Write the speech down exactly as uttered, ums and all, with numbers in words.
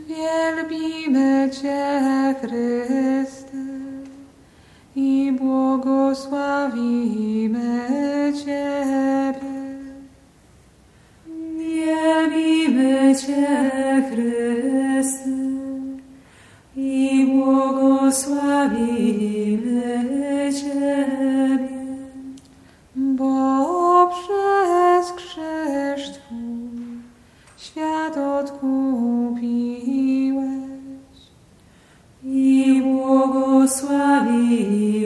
Wielbimy Cię, Chryste, i błogosławimy Ciebie. Wielbimy Cię, Chryste, i błogosławimy Ciebie. Bo przez krzyż Twój świat odkupiłeś i błogosławimy